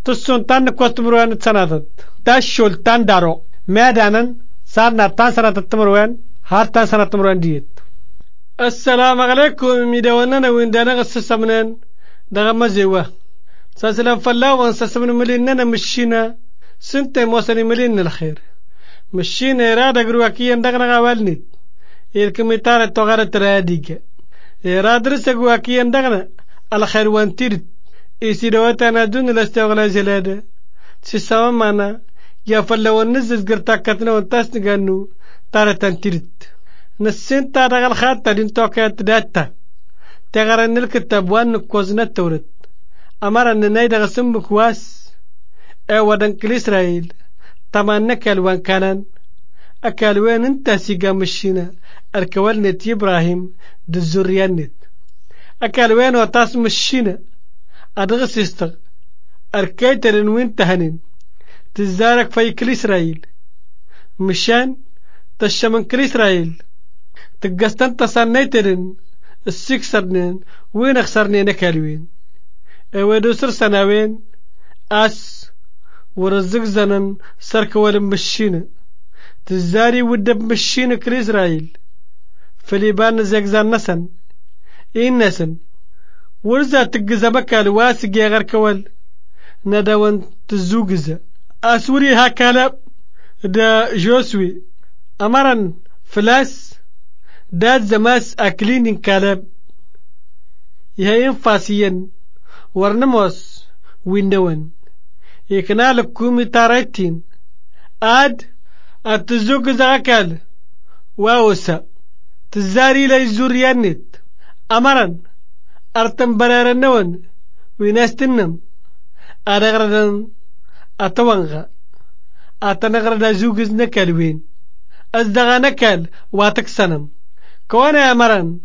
تسون تان كوستمروان تسناتت تاشول تان دارو مادانا صارنا تان سنة التمروان هار تان سنة التمروان ديت. السلام عليكم ميداوانا وين دانا غسس منين دغا مزيوه ساسلام فلا وانساسمن مليننا مشينا سنتي موسني ملين الخير مشينا إرادة قرواكيا دغنا غوالنيت إلكم إطارة تغارة تراديك إرادة رسقواكيا دغنا الخير وانتيرت إسيرواتنا دون الاستغلال جلادة سيساوا معنا يا فلا ونزز قرتاكتنا وانتاسنغانو تارة تنتيرت نسين تارة الخاطة دين توكات داتا تغارن الكتاب وان كوزنا تورت أمر أن نايد غسم بكواس ودن كل إسرائيل طمان نكال وان كانن أكال وين انت سيقا مشينا الكوال نت إبراهيم دزوريان نت أكال وين وطاس مشينا أدغس يستغ أركيترن وين تهنين تزارك في كل إسرائيل مشان تشمن كل إسرائيل تقستن تصنيترن السكسرنين وين أخسرنين أكالوين ودوسر سنوين أس ورزق زنن سركوال مشينا تزاري ودب مشينا كل إسرائيل فليبان زيكزان نسن نسن ورزا تقزا مكال واسق يغر كوال ندوان تزوقزا أسوري هاكالا دا جوسوي أمران فلاس داد زماس أكلين كالاب يهين فاسيين ورنموس ويندوان يكنا لكومي تاريتين التزوق زاكال واوسا تزاري لي زوريانيت أمران أرتم برارنوان ويناستنم أرغردن أتوانغا أتنغرد زوجز نكال وين أزدغا نكال واتك سنم كوانا يا مران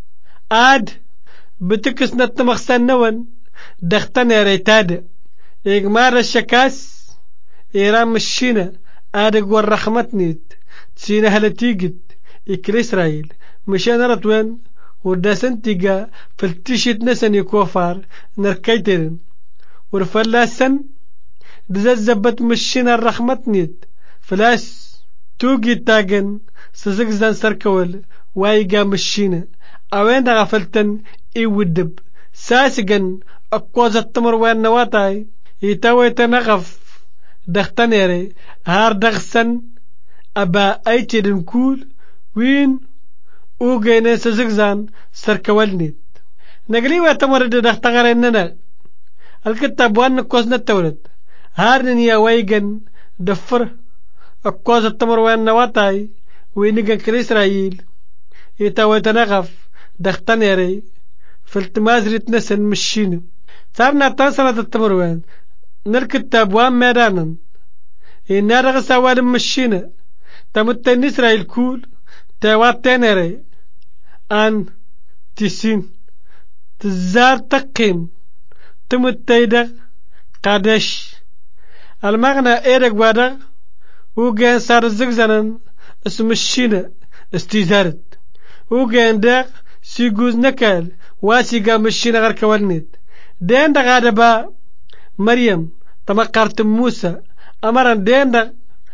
بتكس نتمخسن نوان دختنا ريتاد إجمار الشكاس إيران مشينا آدق والرحمتنيت تسينا هلتيجت إكل إسرائيل مشان رتوان وداسن تيجا فلتشيت نسن يكوفار نركيترن ورفلاسن دززبت مشينا الرحمتنيت فلاس توجي تاجن سزقزان سركول وايقا مشينا أوين غفلتن إيودب ساسقن أقوز التمر وين نواتاي يتاوي تنغف دختنيري هار دغسن أبا أيتدن كول وين أوغينا سزقزان سركوالنيت نقلي واتمرد دختغريننا الكتاب وان كوزنا التولد هارن يا ويغن دفر أقوز التمر وين نواتاي وينيغن كل إسرائيل يتاوي تنغف دختنيري فالتمازريت نسن مشينو صارنا تنسنة التمروين نركتاب وان ميرانا إنا رغسا وان مشينا تمتن إسرائيل كول تاوات تنيري أن تسين تزار تقيم تمتيدغ قادش المغنى إيرق وادغ وغان صار الزقزنان اسم الشينا استيزارت وغان داغ سيقوز نكال واسيقا مشينا غير كوالنيت دين دا غادبا مريم تمقارت موسى أمران دين دا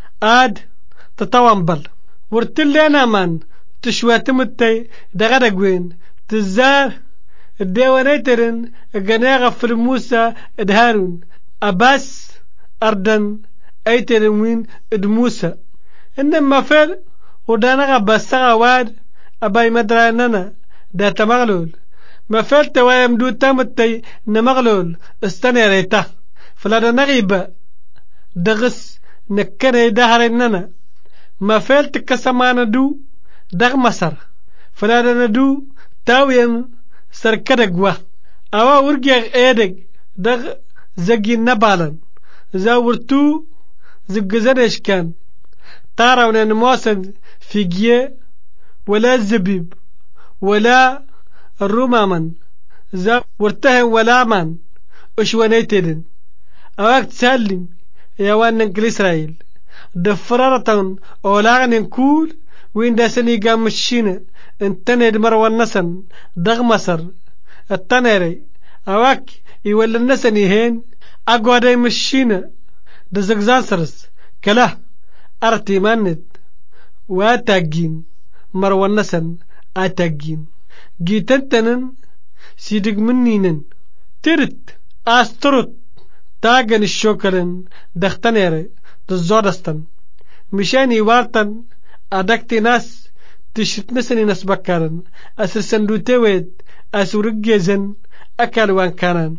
تتوانبل ورتلينا من تشوات متي دا غادا قوين تزار الديوانيترن غناغا في موسى ادهارون أباس أردن أيترن وين ادموسى إنما فعل ودانا بسا واد أباي مدراننا دا تمغلول ما فعلت ويم دو تامتي نمغلول استنى ريتا فلا نغيب دغس نكني دهرننا ما فعلت كسمان دو دغ مصر فلا ندو تاوين سركدقوا أوا ورقيا ايدق دغ زقي نبالن زاورتو زقزنش كان تاراونا نموسن فيجيه ولا الزبيب ولا الرومامن زا ورتهن ولا من اشوانيتدن أواك تسلم يا وان كل إسرائيل دفرارة أولاغن كول وين داسني قام الشينة انتند مروان نسن دغ مصر التنيري أواك يولى النسن يهين أقوى مشينا دزقزان سرس كلا أرتي ماند واتاقين مروان نسن آتاقين جيتنتنن سيدق منينن ترت أسترت تاقن الشوكلن دختنيري دزودستن مشاني وارتن أدكتي ناس تشتنسني ناس بكارن أسر سندوتيويد أسورق جيزن أكال وان كانن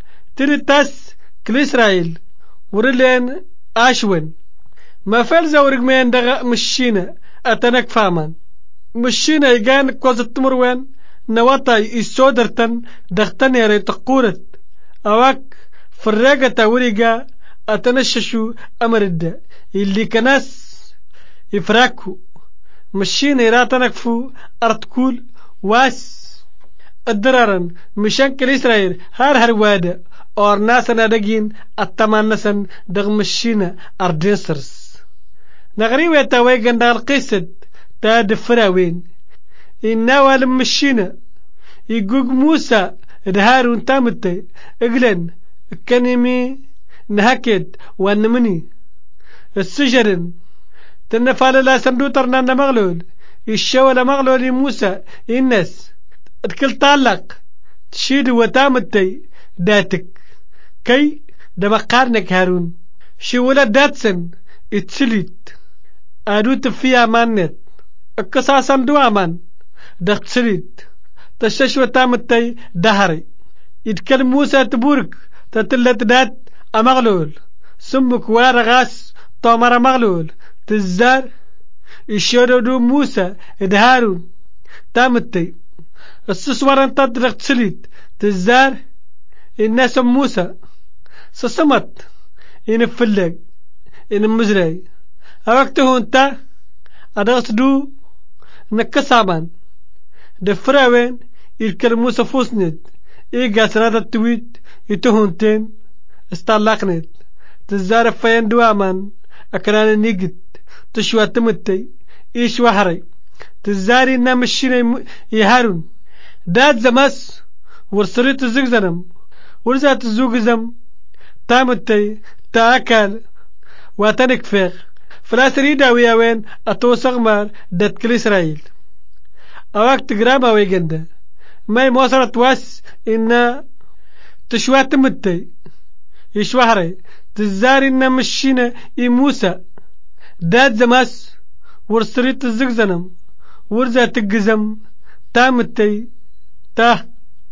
ترتاس كل إسرائيل ورلين آشون ما فالزا ورقمين دغا مشينا أتنك فامان مشينا يغان كوز التمروين نواتا يسودرتن دختنيري تقورت أواك فرقة ورقا أتنششو أمرد اللي كناس يفراكو مشينا يراتنكفو أرتكول واس الدرارن مشان كل إسرائيل هر وادا اور ناسنا دقين التمان نسن دغ مشينا أردنسرس نغريوة تاويقن دار قيسد تا دفراوين إنا والم مشينا يقوق موسى دهارون تامتي اقلن كنمي نهكد وانمني السجرن تنفال لا سندو ترنان مغلول الشوال مغلول موسى الناس الكل طالق تشيد وتامتي داتك كي دبقارنك هارون شولا داتسن اتسليت ادو تفيا مانت اكساسا دو امان دقسليت تششو تامتي دهري يتكلم موسى تبورك تتلت دات امغلول سمك وارغاس طامر مغلول تزار الشودو موسى دهارون تامتي السسوران تدرق تسليت تزار الناس موسى سسمت إن فلق إن مزري أوقته أنت أدرسدو نكسابان دفراوين يذكر موسى فوسند إيجا سنادة تويت يتهونتين استعلاقند تزار فين دوامان أكران نيجت تشوى تمتي إيش وحري تزاري نامشين يهارون داد زماس ورسريت الزقزنم ورزات الزوجزم تامتي تاكل واتنك فيغ فلا سريدا وياوين اتوسغ مار دات كل اسرائيل اواك تقراما ويجندا ماي موصرت واس ان تشوات متي يشوهري تزاري ان مشينا اي موسى داد زماس ورسريت الزقزنم ورزات الجزم تامتي تا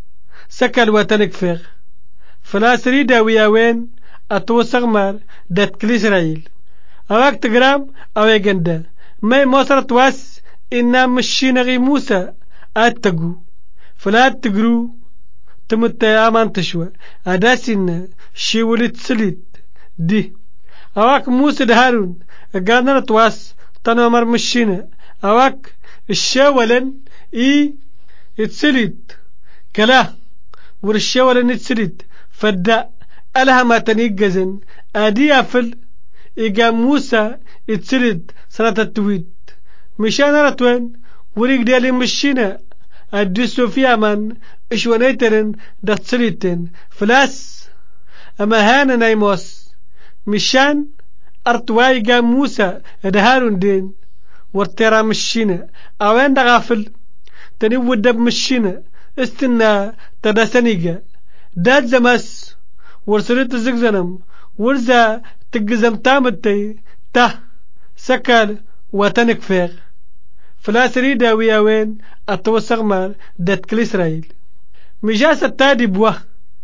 سكل واتنك فيغ فلا سريدا وياوين اتوسغ مار دات كل اسرائيل اواك تقرام او يجندا ماي موصرت واس إنا مشينا غي موسى اتقو فلا تقرو تمتى امان تشوى اداسين شي ولد سليت دي اواك موسى دهارون قالنا تواس تنمر مشينا اواك الشاولن اي اتسليت كلا ورشاولن اتسليت فدا ألها ما تنيجزن ادي افل إيجا موسى اتسليت سنة التويت مشان رتوين وريق ديالي مشينا ادسو في امان اشوانيترن دتسليتن فلاس اما هانا نايموس مشان ارتوايقا موسى دهارون دين ورتيرا مشينا اوين دغافل تني ودب مشينا استنا تدسنيقا داد زماس ورسريت الزقزنم ورزا تقزم تامتي ته سكال واتنك فيغ فلا سريدا وياوين اتوسغ مار دات كل اسرائيل مجاسة تادي بوه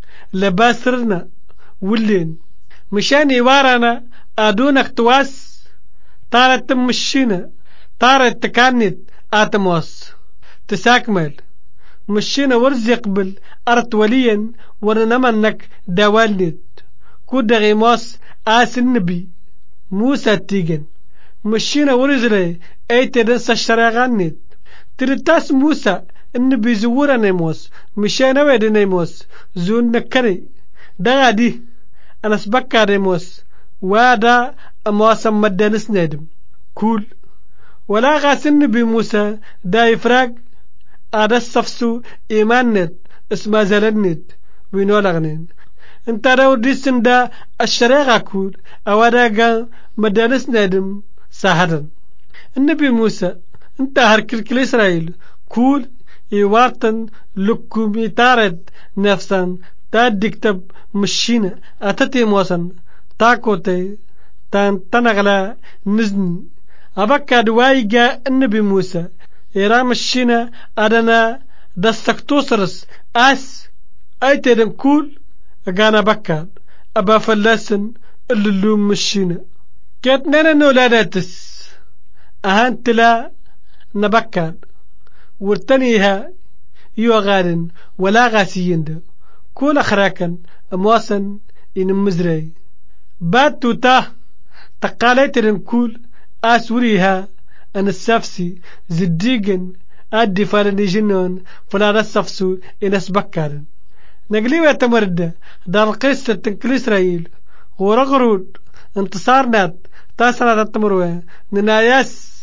لباسرنا ولين مشان يوارانا ادونك تواس طارت تمشينا طارت تكانت اتموس تساكمل مشينا ورز يقبل ارت وليا ورنمنك دوالد كود غيموس آس النبي موسى تيجن مشينا ورزلي اي تدنس الشراغانيت ترتاس موسى النبي زورا نيموس مشينا ويد نيموس زون نكري دا دي انا سبكا نيموس وادا امواسا مدانس نادم كول ولا غاس النبي موسى دا يفراق ادا الصفسو ايمان نت اسما زلنت وينو لغنين انت رو ديسن دا الشريعة كول أوراقا مدانس نادم ساهرن النبي موسى انت هركل إسرائيل كول يوارتن لكم يتارد نفسا تا دكتب مشينة أتتي موسن تاكوتي تان تنغلا نزن أبكا دوايقا النبي موسى إيرام الشينة أدنا دستكتوسرس أس أيتدن كول أغانا بكا أبا فلاسن اللوم الشينة كات نانا نولاداتس أهانتلا نبكا ورتنيها يوغارن ولا غاسيين كل أخراكن أمواسن إن مزري باتو تا تقاليترن كول أسوريها أن السافسي زديقن أدي فارني جنون فلا رسفسو إن أسبكارن نقليوة تمرد دار القصة تنكل إسرائيل ورغرود انتصارنات تاسنا تتمروه نناياس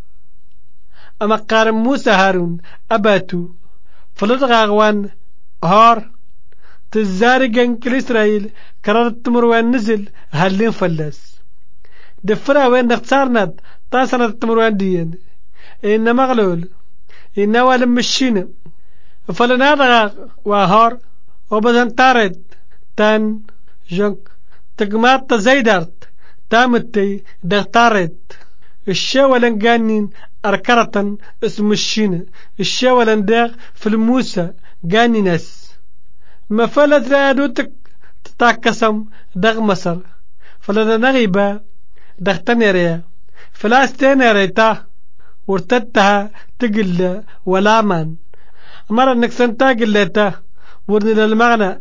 أما قارن موسى هارون أباتو فلدغاغوان هار تزارقن كل إسرائيل كررت تمروان نزل هالين فلاس دفرا وين نختارنات تاسنا تتمروان ديان إن مغلول إن والم مشينا فلنادغاغ وهار وبدن تارد تان جنك تقمات تزايدارت تامتي دغتارد الشاولن قانين أركرة اسم الشين الشاولن داغ في الموسى قانينس ما فلت رادوتك تتاكسم دغ مصر فلدا نغيبا دغ تنيريا فلاستين ريتا ورتدتها تقل ولا من مرة نكسن تاقلتا ورني للمعنى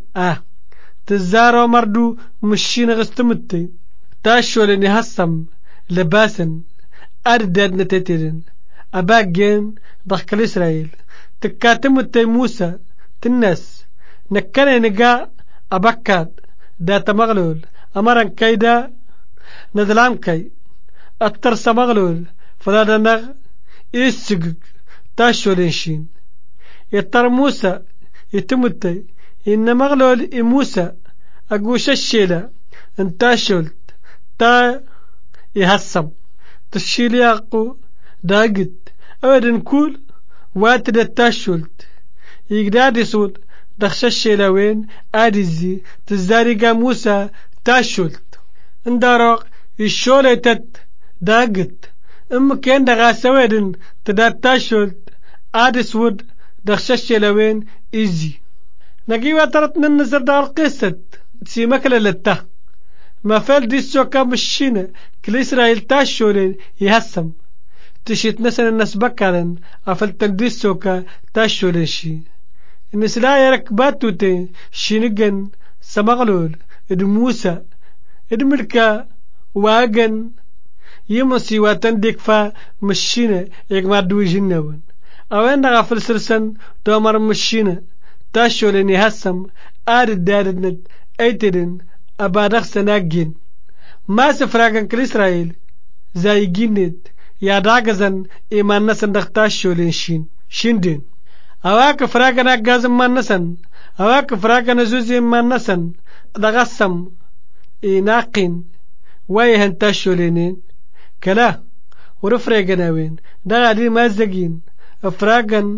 تزارو مردو مشين غستمتي تاشولني هسم لباسن أرداد نتترن أباقين ضحك إسرائيل تكاتمتي موسى تنس نكني نقا أبكاد داتا مغلول أمرن كيدا ندلام كي الترس مغلول فلا نغ إيسجق تاشولين شين يتر موسى يتمتي إن مغلول موسى أقوش الشيلة انتاشولت تا يهسم تشيل ياقو داقت أبدا كول واتد التاشولت يقداد يسود دخش الشيلة وين آدزي تزاريقا موسى تاشولت اندارق الشولة تت داقت كان دغاسة ويدن تدات تاشولت آدس ود دخش الشيلة وين إيزي نقيوة ترتنا النزر دار قصة تسيمك للتا ما فال ديسو كام الشينة كل إسرائيل تاشولين يهسم تشيت نسن الناس بكارن أفلتن ديسو كا تاشولين شي الناس لا يركباتو تي شينيغن سمغلول إدو موسى إدو ملكا واغن يمسي واتن ديكفا مشينة يجمع دوي جنون أوين نغافل سرسن دومر مشينة تاشولين يهسم آرد داردنت أيتدن أبادخ سناجين ما سفراغن كل إسرائيل زي جينت يا داغزن إيمان نسن دختاشولين شيندين أواك فراغن أغازن ما نسن أواك فراغن زوزي ما نسن دغسم إيناقين ويهن تاشولينين كلا ورفراغناوين دغادي مازقين فراغن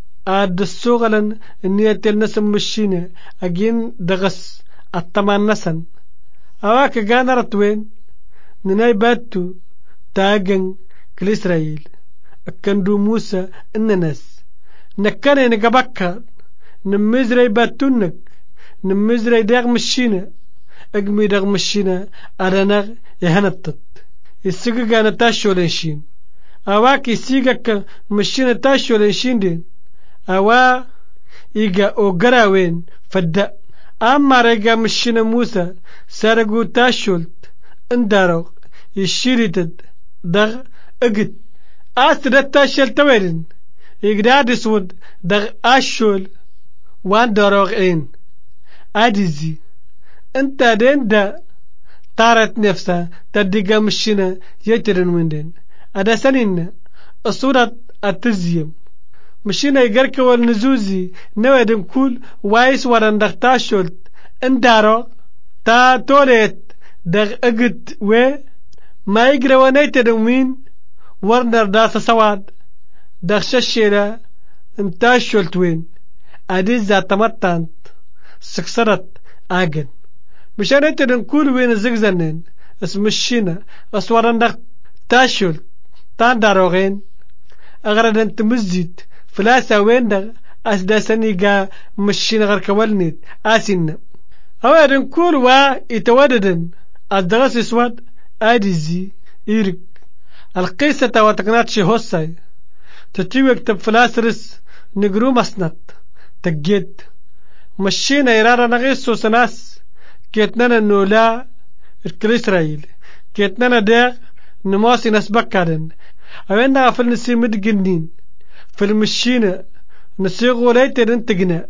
السوغلن النية النسم مشينة أجين دغس التمان نسن أواك جانرت وين نناي باتو تاجن كل إسرائيل أكندو موسى الناس نكني نجبكا نمزري باتونك نمزري داغ مشينة أجمي داغ مشينة أرناغ يهنتت السيقا جانا تاشولين شين أواك السيقا مشينة تاشولين شين دين أوا إيجا أوغراوين فدا أما رجع مشينا موسى سارقو تاشولت اندارو يشيريتد دغ اجد أسد تاشل تويرن يقداد يسود دغ أشول وان داروغ إن أديزي انت دين دا طارت نفسها تدقى مشينا يجرن ويندين أدا سنين الصورة التزيم مشينا يقرك والنزوزي نوادم كول وايس ورن دغ تاشولت اندارو تا توليت دغ اجت ما يقرا ونيت دومين ورنر داس سواد دغ ششيرا انتاشول توين اديز تمتانت سكسرت اجن مشان انت نقول وين الزقزنين اسم الشينا اسوارن دغ تاشول تان داروغين اغرد انت مسجد فلاسا وين دغ اسداسني قا مشين غير كولنيت اسن هو نقول يتوددن الدرس اسود اديزي ايرك القيسة وتقنات شهوساي تتيوك تب فلاسرس نقرو مسنت تجد مشينا يرارا نغيسو سناس كيتنا نولا الكليسرايل كيتنا دا نماسي نسبكارن اوين في النسي مدقنين في المشينا نسيغو ليتر انتقنا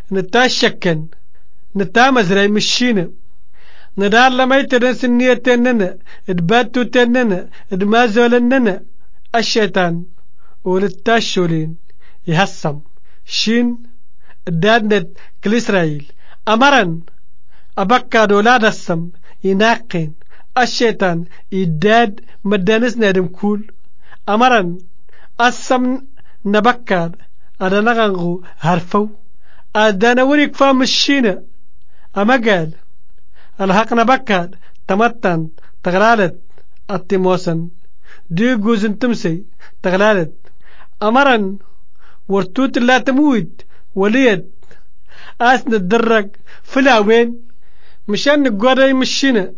نتاشكن نتامزري مشينا ندار لما يترنس النية تننا ادباتو تننا ادمازولننا الشيطان وللتاشولين يهسم شين دادنت كالإسرائيل أمرن أبكى دولاد السم يناقين الشيطان يداد مدانس نادم كول أمرن السم نبكى أدانا غنغو هرفو أدانا وريك فام الشينة أما قال الحقنا بكاد تمتن تغلالت التموسن دي جوزن تمسي تغلالت أمرن ورتوت لا تموت وليد أسن الدرج فلاوين مشان نقوري مشينا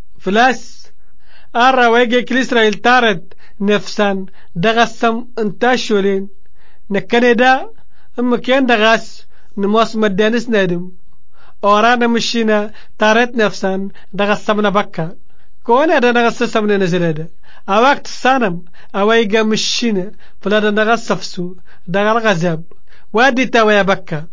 فلاس أرى ويجي كالإسرائيل تارد نفسان دغسم انتاشولين نكندا أما كان دغاس نموس مدانس نادم أورانا مشينا تارت نفسان دغسمنا بكا كون هذا نغسسمنا نزلادا أوقت السانم أويجا مشينا فلا نغسفسو دغال غزاب وادي تاويا بكا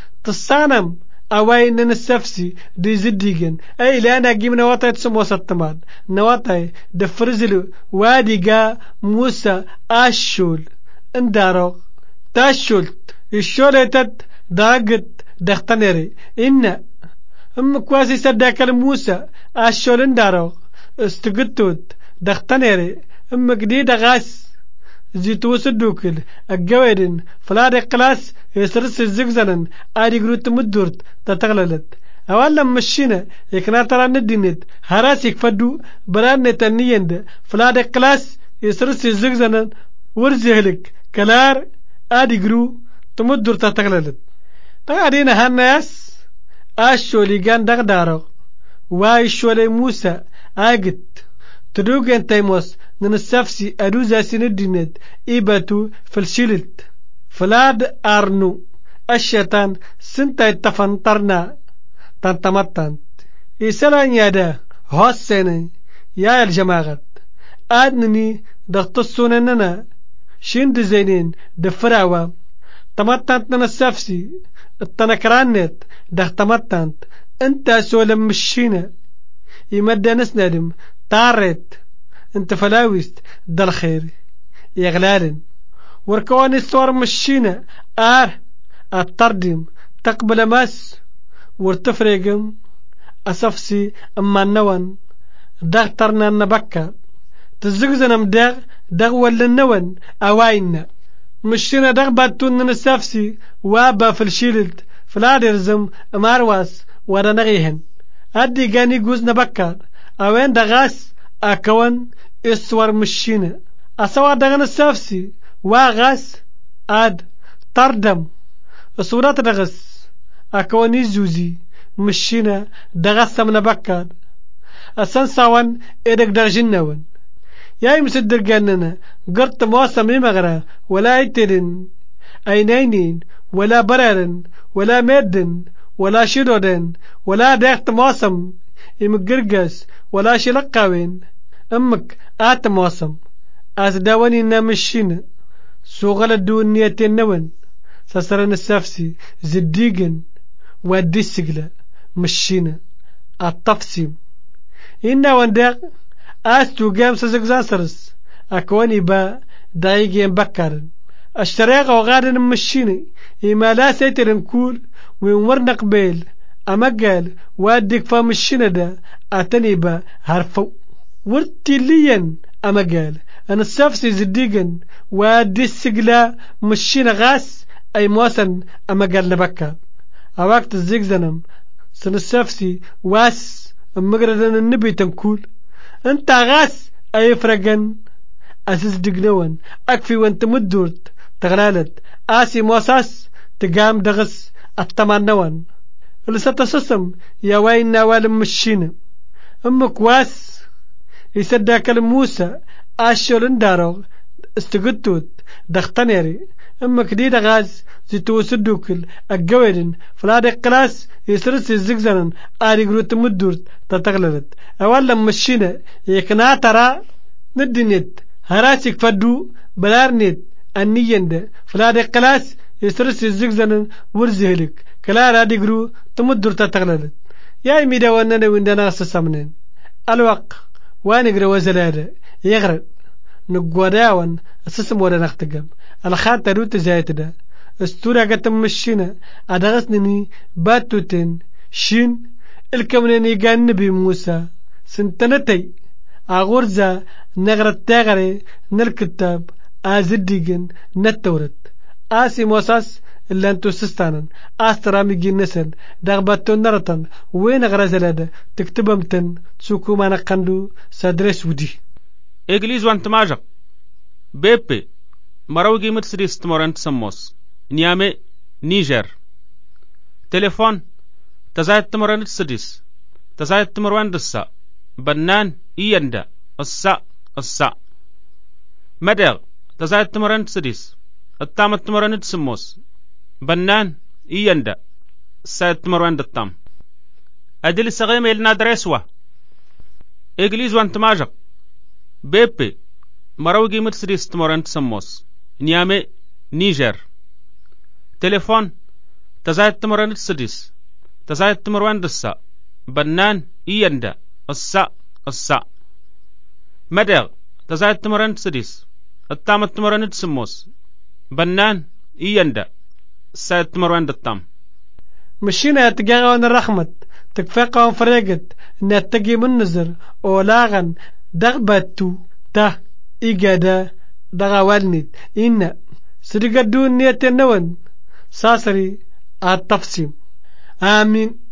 تصانم أوي ننسفسي دي زديجن أي لانا جيم نواطي تسمو ستماد نواطي دفرزلو وادي جا موسى أشول اندارو تاشولت الشولتت داقت دختنري إن كواسي سداك الموسى أشول اندارو استقطوت دختنري جديد غاس زيتو سدوكل الجوادن فلاد قلاس يسرس الزقزلن آدي قروت مدورت تتغللت أولا مشينا يكنا ترى ندينت هراسيك فدو بران نتنيند فلاد قلاس يسرس الزقزلن ورزهلك كلار آدي قرو تمدور تتغللت تغادين هالناس أشولي جان دغدارو واي شولي موسى آجت تدوغن تيموس ننسفسي أدوزا سندينت إيباتو فالشيلت فلاد أرنو الشيطان سنتا تفنطرنا تنتمتنت إسلام يادا هوسيني يا الجماعة آدنني دغتصونننا شند زينين دفراوا تمتنت ننسفسي التنكرانت دغتمتنت انت سولم مشينا يمدى نسندم طارت انت فلاويست دل خير يغلالن وركوان الصور مشينا التردم تقبل ماس ورتفرقم أصفسي أما النوان دغترنا النبكة تزغزنا دغ ولا النوان أواينا مشينا دغ باتون نسافسي وابا في الشيلد فلادرزم مارواس ودا نغيهن أدي جاني جوز نبكة أوين دغاس أكوان إسوار مشينا أسوا دغن السافسي واغاس تردم الصورات دغس أكواني زوزي مشينا دغس من بكر أسان ساوان إدك درجنون يا يمسدر جننا قرط مواسم مغرى ولا يترن أينين ولا برارن ولا مدن ولا شدودن ولا داخت مواسم يمقرقس ولا شلقاوين أمك مواسم أزداوني نامشينا سوغل الدونية النون سسرن السافسي زديقن ودي السقلة مشينا التفسيم إنا وانداق آستو قام سزقزان سرس أكواني با دايقين بكارن الشريقة وغادن مشيني إما لا سيتر نقول ويمرنا قبيل أما قال وادك فمشينا دا أتني با هرفو ورتليا أما قال أنا السافسي زديقا وادي السقلا مشينا غاس أي مواسن أما قال نبكا أواقت الزيقزنم سن السافسي واس مقردن النبي تنكول انت غاس أي فرقن أسس دقنون أكفي وانت مدورت تغلالت آسي موساس تقام دغس التمانوان لسه تسسم يا وين نوال مشينا أمك واس يسدك الموسى أشيلن دارو استقطوت دختنيري أمك دي دغاز زيتو سدوكل الجويرن فلادي قلاس يسرس الزقزرن آري قروت مدورت تتغللت أولا مشينا يكنا ترى ندنت هراسك فدو بلارنت النيند فلادي قلاس يسرس الزقزرن ورزهلك كلا رادي قرو تمدور تتغللت يا ميدا واننا وندنا سسمنين الوق وانقرا وزلادة يغرد نقوداون السسم ولا نختقم الخاطة روت زايتدا استورا قتم مشينا أدغسنني باتوتين شين الكونيني قان نبي موسى سنتنتي أغورزا نغرد تاغري نالكتاب آزديقن نتورت آسي موساس إلا أنتو سستانا آسترامي جنسن دغباتو نرطن وين غرزلادة تكتبمتن تسوكو ما نقندو سادريس ودي إجليز وانت ماجق بيبي مروجي مرسيدس تمورنت سموس نيامي نيجر تليفون تزايد تمورنت سديس تزايد تمورنت السا بنان إيندا السا مدر تزايد تمورنت سديس التامت تمورنت سموس بنان إيندا سايد تمورنت التام أدل سغيم إلنا درسوا إجليز وانت ماجق بيبي مروجي مرسيدس تمورنت سموس نيامي نيجر تليفون تزايد تمورنت سديس تزايد تمورنت السا بنان إيندا السا مدر تزايد تمورنت سديس التامت تمورنت سموس بنان إيندا سايد تمورنت التام مشينا تقاون الرحمة تكفاقون فريقت نتقي من نزر أولاغن دغبتو تا إيجادا دغوالنيت إن سرقدون نيت النون ساسري التفسيم آمين.